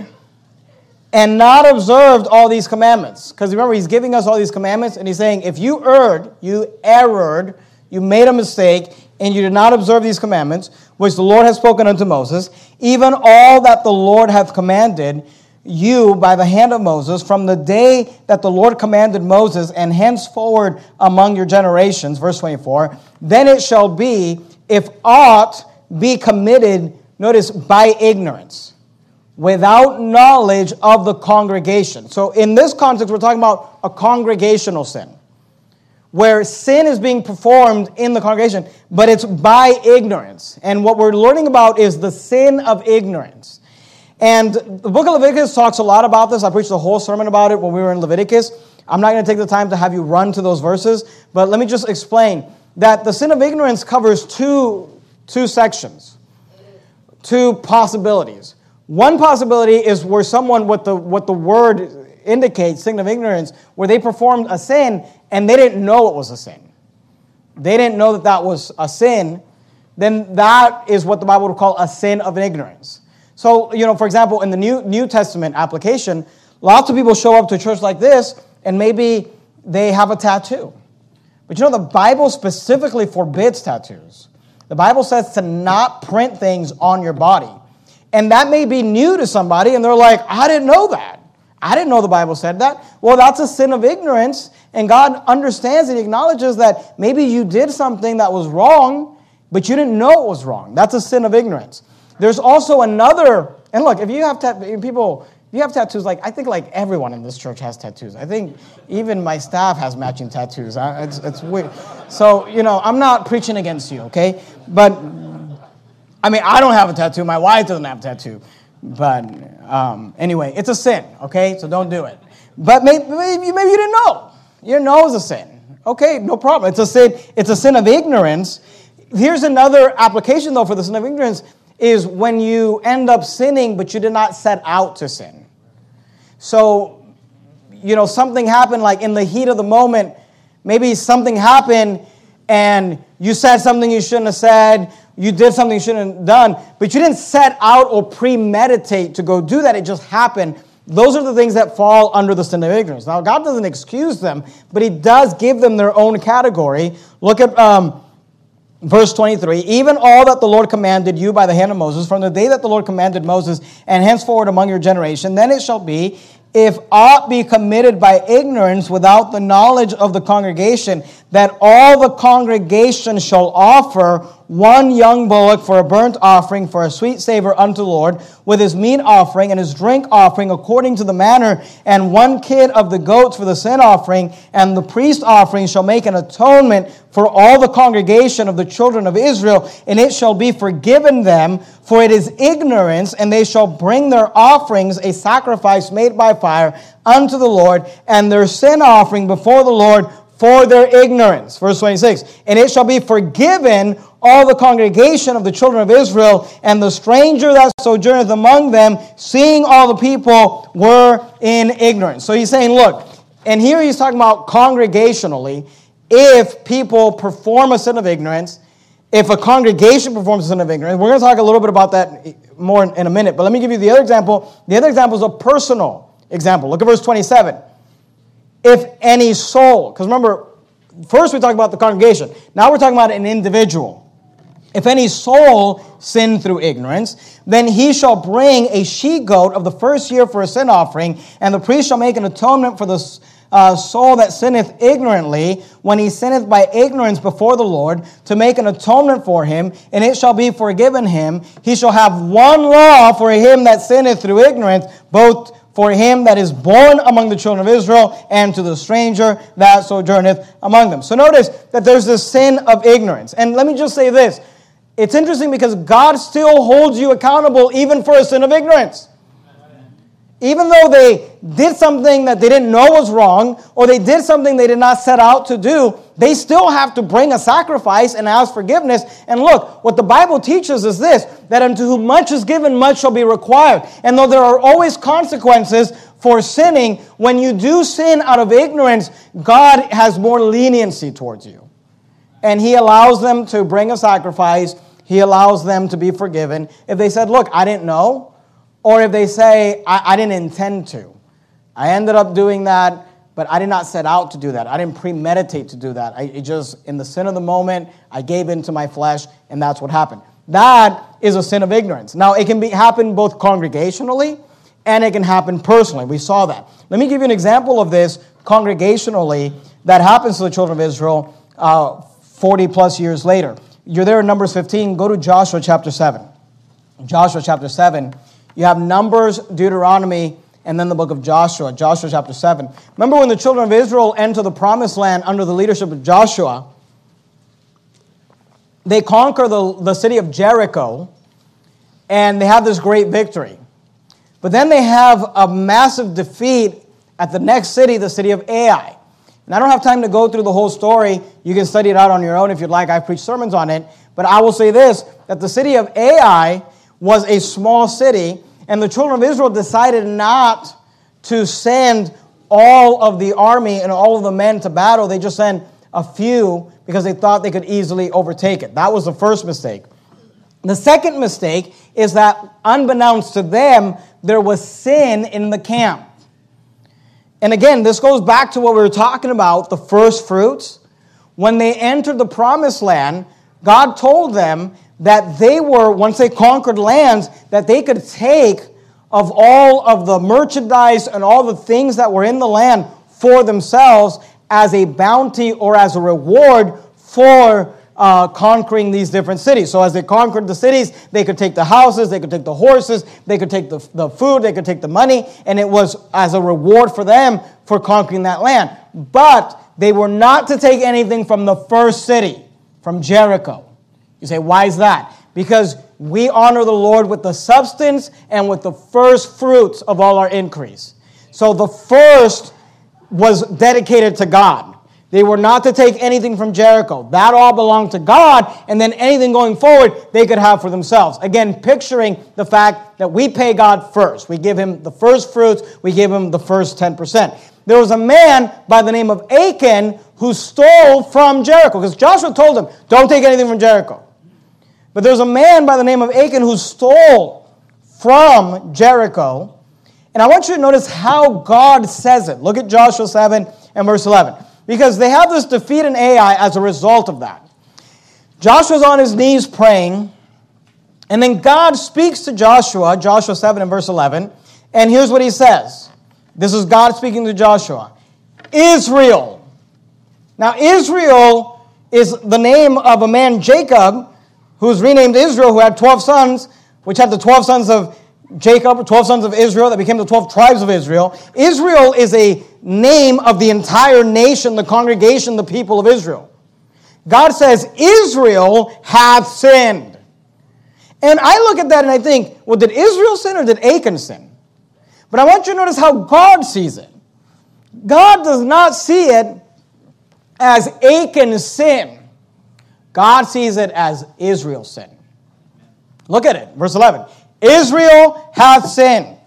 and not observed all these commandments, because remember, he's giving us all these commandments, and he's saying, if you erred, you erred, you made a mistake, and you did not observe these commandments, which the Lord has spoken unto Moses, even all that the Lord hath commanded you by the hand of Moses, from the day that the Lord commanded Moses, and henceforward among your generations, verse twenty-four, then it shall be, if aught be committed, notice, by ignorance, without knowledge of the congregation. So in this context, we're talking about a congregational sin, where sin is being performed in the congregation, but it's by ignorance. And what we're learning about is the sin of ignorance. And the book of Leviticus talks a lot about this. I preached a whole sermon about it when we were in Leviticus. I'm not going to take the time to have you run to those verses, but let me just explain that the sin of ignorance covers two, two sections, two possibilities. One possibility is where someone, what the, what the word indicates, sin of ignorance, where they performed a sin and they didn't know it was a sin. They didn't know that that was a sin. Then that is what the Bible would call a sin of ignorance. So, you know, for example, in the New New Testament application, lots of people show up to a church like this, and maybe they have a tattoo. But you know, the Bible specifically forbids tattoos. The Bible says to not print things on your body. And that may be new to somebody, and they're like, I didn't know that. I didn't know the Bible said that. Well, that's a sin of ignorance, and God understands and acknowledges that maybe you did something that was wrong, but you didn't know it was wrong. That's a sin of ignorance. There's also another, and look, if you have tat- people, if you have tattoos, like I think like everyone in this church has tattoos. I think even my staff has matching tattoos. I, it's, it's weird. So, you know, I'm not preaching against you, okay? But, I mean, I don't have a tattoo. My wife doesn't have a tattoo. But um, anyway, it's a sin, okay? So don't do it. But maybe, maybe, maybe you didn't know. You didn't know it was a sin. Okay, no problem. It's a sin. It's a sin of ignorance. Here's another application, though, for the sin of ignorance, is when you end up sinning, but you did not set out to sin. So, you know, something happened, like in the heat of the moment, maybe something happened, and you said something you shouldn't have said, you did something you shouldn't have done, but you didn't set out or premeditate to go do that. It just happened. Those are the things that fall under the sin of ignorance. Now, God doesn't excuse them, but He does give them their own category. Look at um, verse twenty-three. Even all that the Lord commanded you by the hand of Moses, from the day that the Lord commanded Moses, and henceforward among your generation, then it shall be, if aught be committed by ignorance without the knowledge of the congregation, that all the congregation shall offer one young bullock for a burnt offering, for a sweet savor unto the Lord, with his meat offering and his drink offering according to the manner, and one kid of the goats for the sin offering, and the priest offering shall make an atonement for all the congregation of the children of Israel, and it shall be forgiven them, for it is ignorance, and they shall bring their offerings, a sacrifice made by fire, unto the Lord, and their sin offering before the Lord for their ignorance. Verse twenty-six, and it shall be forgiven all the congregation of the children of Israel, and the stranger that sojourneth among them, seeing all the people were in ignorance. So he's saying, look, and here he's talking about congregationally, if people perform a sin of ignorance, if a congregation performs a sin of ignorance, we're going to talk a little bit about that more in a minute, but let me give you the other example. The other example is a personal example. Look at verse twenty-seven. If any soul, because remember, first we talked about the congregation. Now we're talking about an individual. If any soul sin through ignorance, then he shall bring a she-goat of the first year for a sin offering, and the priest shall make an atonement for the uh, soul that sinneth ignorantly, when he sinneth by ignorance before the Lord, to make an atonement for him, and it shall be forgiven him. He shall have one law for him that sinneth through ignorance, both for him that is born among the children of Israel, and to the stranger that sojourneth among them. So notice that there's this sin of ignorance. And let me just say this. It's interesting because God still holds you accountable even for a sin of ignorance. Even though they did something that they didn't know was wrong, or they did something they did not set out to do, they still have to bring a sacrifice and ask forgiveness. And look, what the Bible teaches is this, that unto whom much is given, much shall be required. And though there are always consequences for sinning, when you do sin out of ignorance, God has more leniency towards you. And He allows them to bring a sacrifice. He allows them to be forgiven. If they said, look, I didn't know, or if they say, I, I didn't intend to. I ended up doing that, but I did not set out to do that. I didn't premeditate to do that. I it just, in the sin of the moment, I gave in to my flesh, and that's what happened. That is a sin of ignorance. Now, it can be happen both congregationally, and it can happen personally. We saw that. Let me give you an example of this congregationally that happens to the children of Israel uh, forty plus years later. You're there in Numbers fifteen. Go to Joshua chapter seven. Joshua chapter seven. You have Numbers, Deuteronomy, and then the book of Joshua. Joshua chapter seven. Remember when the children of Israel enter the promised land under the leadership of Joshua, they conquer the, the city of Jericho, and they have this great victory. But then they have a massive defeat at the next city, the city of Ai. And I don't have time to go through the whole story. You can study it out on your own if you'd like. I preach sermons on it. But I will say this, that the city of Ai was a small city, and the children of Israel decided not to send all of the army and all of the men to battle. They just sent a few because they thought they could easily overtake it. That was the first mistake. The second mistake is that, unbeknownst to them, there was sin in the camp. And again, this goes back to what we were talking about, the first fruits. When they entered the promised land, God told them that they were, once they conquered lands, that they could take of all of the merchandise and all the things that were in the land for themselves as a bounty or as a reward for uh, conquering these different cities. So as they conquered the cities, they could take the houses, they could take the horses, they could take the, the food, they could take the money, and it was as a reward for them for conquering that land. But they were not to take anything from the first city, from Jericho. You say, why is that? Because we honor the Lord with the substance and with the first fruits of all our increase. So the first was dedicated to God. They were not to take anything from Jericho. That all belonged to God, and then anything going forward they could have for themselves. Again, picturing the fact that we pay God first. We give him the first fruits. We give him the first ten percent. There was a man by the name of Achan who stole from Jericho, because Joshua told him, don't take anything from Jericho. But there's a man by the name of Achan who stole from Jericho. And I want you to notice how God says it. Look at Joshua seven and verse eleven. Because they have this defeat in Ai as a result of that. Joshua's on his knees praying. And then God speaks to Joshua, Joshua seven and verse eleven. And here's what he says. This is God speaking to Joshua. Israel. Now Israel is the name of a man, Jacob, who's renamed Israel, who had twelve sons, which had the twelve sons of Jacob, twelve sons of Israel, that became the twelve tribes of Israel. Israel is a name of the entire nation, the congregation, the people of Israel. God says, Israel hath sinned. And I look at that and I think, well, did Israel sin or did Achan sin? But I want you to notice how God sees it. God does not see it as Achan's sin. God sees it as Israel's sin. Look at it, verse eleven. Israel hath sinned,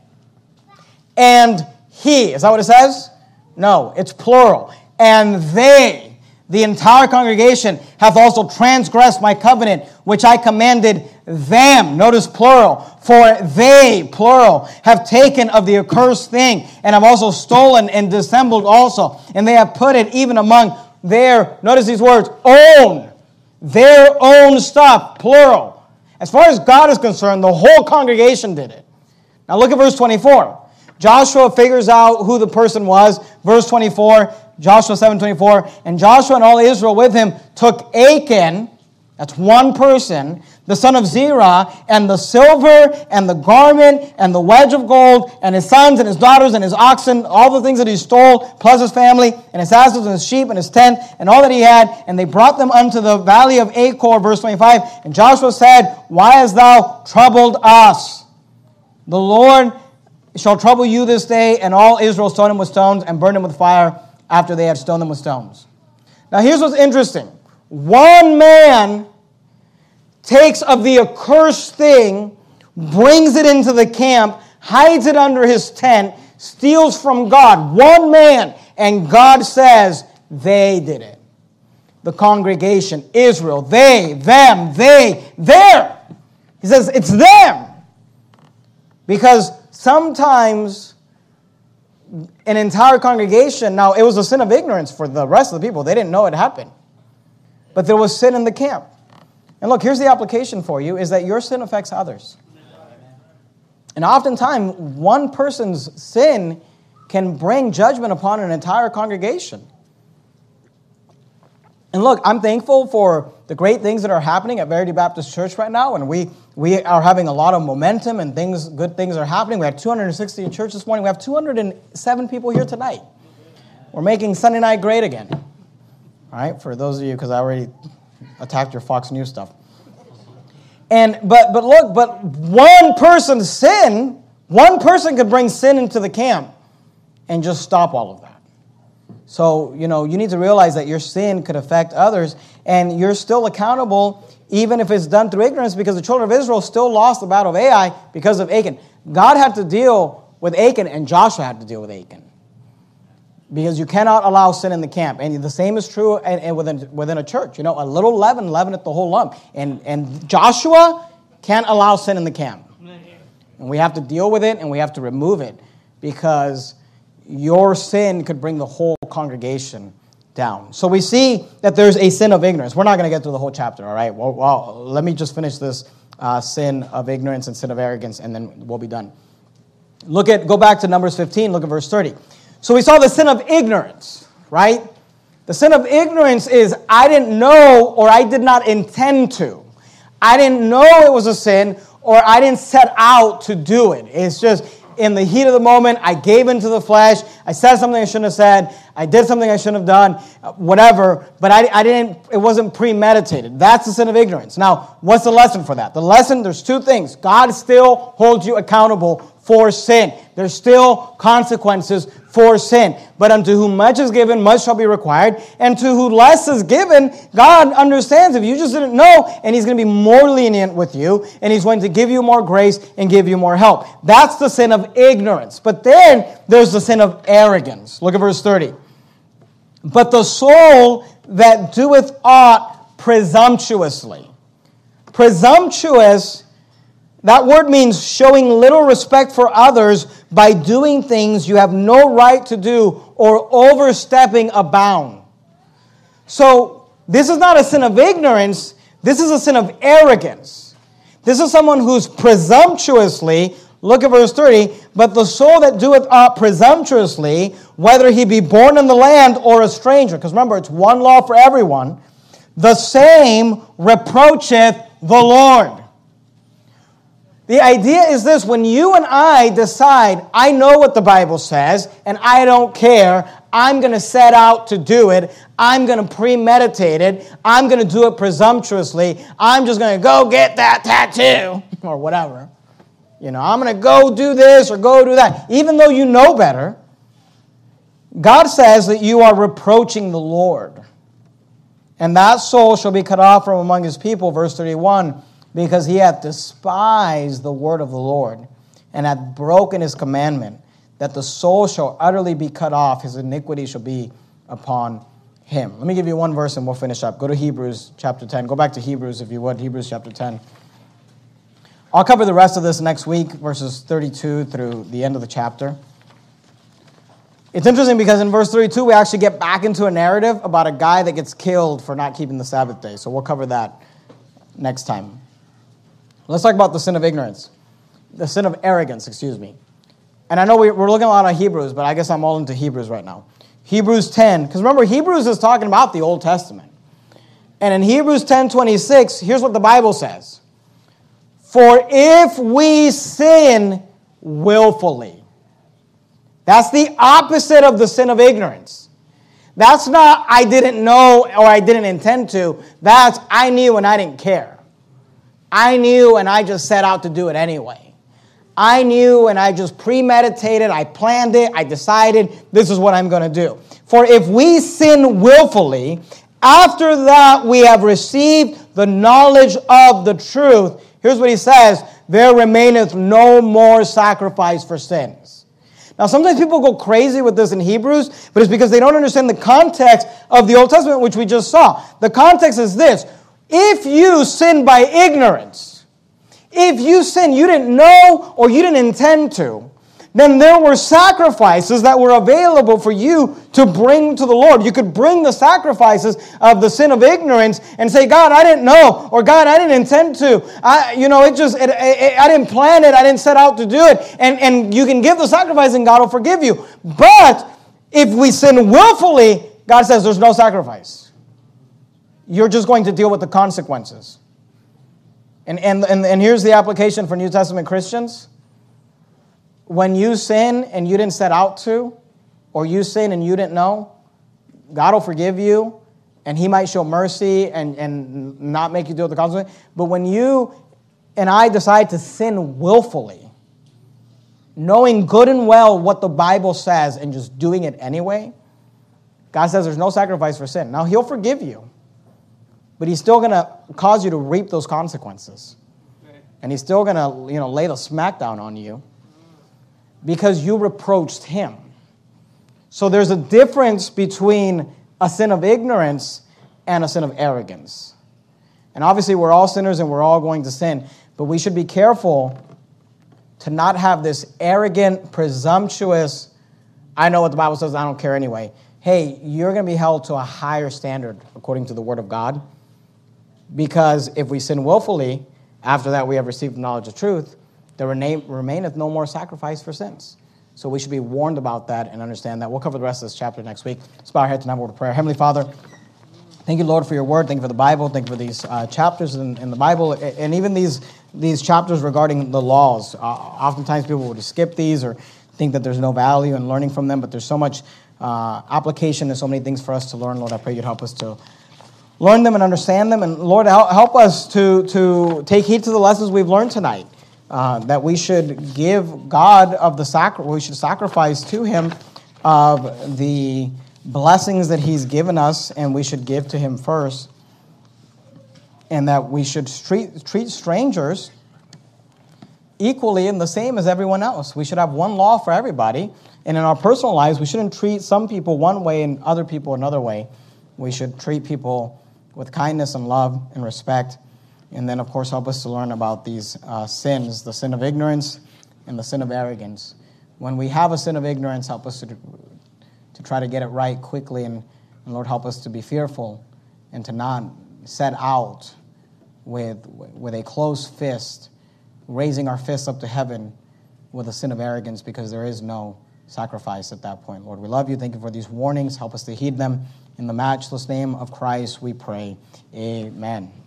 and he, is that what it says? No, it's plural. And they, the entire congregation, hath also transgressed my covenant, which I commanded them. Notice plural. For they, plural, have taken of the accursed thing, and have also stolen and dissembled also. And they have put it even among their, notice these words, own. Their own stuff, plural. As far as God is concerned, the whole congregation did it. Now look at verse twenty-four. Joshua figures out who the person was. Verse twenty-four, Joshua seven twenty-four. And Joshua and all Israel with him took Achan, that's one person, the son of Zerah, and the silver, and the garment, and the wedge of gold, and his sons, and his daughters, and his oxen, all the things that he stole, plus his family, and his asses, and his sheep, and his tent, and all that he had, and they brought them unto the valley of Achor, verse twenty-five. And Joshua said, why hast thou troubled us? The Lord shall trouble you this day. And all Israel stoned him with stones, and burned him with fire, after they had stoned them with stones. Now here's what's interesting. One man takes of the accursed thing, brings it into the camp, hides it under his tent, steals from God. One man. And God says, they did it. The congregation, Israel, they, them, they, there. He says, it's them. Because sometimes an entire congregation, now it was a sin of ignorance for the rest of the people. They didn't know it happened. But there was sin in the camp. And look, here's the application for you, is that your sin affects others. And oftentimes, one person's sin can bring judgment upon an entire congregation. And look, I'm thankful for the great things that are happening at Verity Baptist Church right now, and we, we are having a lot of momentum and things, good things are happening. We had two hundred sixty in church this morning. We have two hundred seven people here tonight. We're making Sunday night great again. All right, for those of you, because I already attacked your Fox News stuff. And but but look, but one person's sin, one person could bring sin into the camp and just stop all of that. So, you know, you need to realize that your sin could affect others, and you're still accountable even if it's done through ignorance, because the children of Israel still lost the battle of Ai because of Achan. God had to deal with Achan, and Joshua had to deal with Achan. Because you cannot allow sin in the camp. And the same is true and, and within, within a church. You know, a little leaven, leaveneth the whole lump. And, and Joshua can't allow sin in the camp. And we have to deal with it, and we have to remove it, because your sin could bring the whole congregation down. So we see that there's a sin of ignorance. We're not going to get through the whole chapter, all right? Well, well let me just finish this uh, sin of ignorance and sin of arrogance, and then we'll be done. Look at, go back to Numbers fifteen, look at verse thirty. So we saw the sin of ignorance, right? The sin of ignorance is I didn't know or I did not intend to. I didn't know it was a sin or I didn't set out to do it. It's just in the heat of the moment, I gave into the flesh. I said something I shouldn't have said. I did something I shouldn't have done, whatever. But I, I didn't. It wasn't premeditated. That's the sin of ignorance. Now, what's the lesson for that? The lesson, there's two things. God still holds you accountable for sin. There's still consequences for sin. But unto whom much is given, much shall be required. And to who less is given, God understands. If you just didn't know, and He's going to be more lenient with you, and He's going to give you more grace and give you more help. That's the sin of ignorance. But then there's the sin of arrogance. Look at verse thirty. But the soul that doeth aught presumptuously. Presumptuous, that word means showing little respect for others by doing things you have no right to do or overstepping a bound. So this is not a sin of ignorance. This is a sin of arrogance. This is someone who's presumptuously, look at verse thirty, but the soul that doeth aught presumptuously, whether he be born in the land or a stranger, because remember, it's one law for everyone, the same reproacheth the Lord. The idea is this: when you and I decide, I know what the Bible says, and I don't care, I'm going to set out to do it, I'm going to premeditate it, I'm going to do it presumptuously, I'm just going to go get that tattoo, or whatever. You know, I'm going to go do this or go do that, even though you know better. God says that you are reproaching the Lord. And that soul shall be cut off from among His people, verse thirty-one, because he hath despised the word of the Lord, and hath broken His commandment, that the soul shall utterly be cut off, his iniquity shall be upon him. Let me give you one verse and we'll finish up. Go to Hebrews chapter ten. Go back to Hebrews if you would, Hebrews chapter ten. I'll cover the rest of this next week, verses thirty-two through the end of the chapter. It's interesting because in verse thirty-two, we actually get back into a narrative about a guy that gets killed for not keeping the Sabbath day. So we'll cover that next time. Let's talk about the sin of ignorance. The sin of arrogance, excuse me. And I know we're looking a lot at Hebrews, but I guess I'm all into Hebrews right now. Hebrews ten, because remember, Hebrews is talking about the Old Testament. And in Hebrews ten twenty-six, here's what the Bible says. For if we sin willfully. That's the opposite of the sin of ignorance. That's not I didn't know or I didn't intend to. That's I knew and I didn't care. I knew and I just set out to do it anyway. I knew and I just premeditated, I planned it, I decided this is what I'm going to do. For if we sin willfully, after that we have received the knowledge of the truth, here's what he says, there remaineth no more sacrifice for sins. Now, sometimes people go crazy with this in Hebrews, but it's because they don't understand the context of the Old Testament, which we just saw. The context is this: if you sin by ignorance, if you sin you didn't know or you didn't intend to, then there were sacrifices that were available for you to bring to the Lord. You could bring the sacrifices of the sin of ignorance and say, God, I didn't know, or God, I didn't intend to. I, you know, it just, it, it, I didn't plan it. I didn't set out to do it. And, and you can give the sacrifice and God will forgive you. But if we sin willfully, God says there's no sacrifice. You're just going to deal with the consequences. And, and, and, and here's the application for New Testament Christians. When you sin and you didn't set out to, or you sin and you didn't know, God will forgive you, and He might show mercy and, and not make you deal with the consequences. But when you and I decide to sin willfully, knowing good and well what the Bible says and just doing it anyway, God says there's no sacrifice for sin. Now, He'll forgive you, but He's still going to cause you to reap those consequences. And He's still going to, you know, lay the smackdown on you, because you reproached Him. So there's a difference between a sin of ignorance and a sin of arrogance. And obviously we're all sinners and we're all going to sin, but we should be careful to not have this arrogant, presumptuous, I know what the Bible says, I don't care anyway. Hey, you're going to be held to a higher standard according to the Word of God, because if we sin willfully, after that we have received the knowledge of truth, there remaineth no more sacrifice for sins. So we should be warned about that and understand that. We'll cover the rest of this chapter next week. Let's bow our head tonight with a prayer. Heavenly Father, thank you, Lord, for your word. Thank you for the Bible. Thank you for these uh, chapters in, in the Bible, and even these these chapters regarding the laws. Uh, oftentimes people would skip these or think that there's no value in learning from them, but there's so much uh, application and so many things for us to learn. Lord, I pray you'd help us to learn them and understand them. And Lord, help us to, to take heed to the lessons we've learned tonight, uh, that we should give God of the sacri- we should sacrifice to him of the blessings that he's given us, and we should give to him first. And that we should treat, treat strangers equally and the same as everyone else. We should have one law for everybody. And in our personal lives, we shouldn't treat some people one way and other people another way. We should treat people with kindness and love and respect. And then, of course, help us to learn about these uh, sins, the sin of ignorance and the sin of arrogance. When we have a sin of ignorance, help us to, to try to get it right quickly. And, and Lord, help us to be fearful and to not set out with, with a closed fist, raising our fists up to heaven with a sin of arrogance, because there is no sacrifice at that point. Lord, we love you. Thank you for these warnings. Help us to heed them. In the matchless name of Christ, we pray. Amen.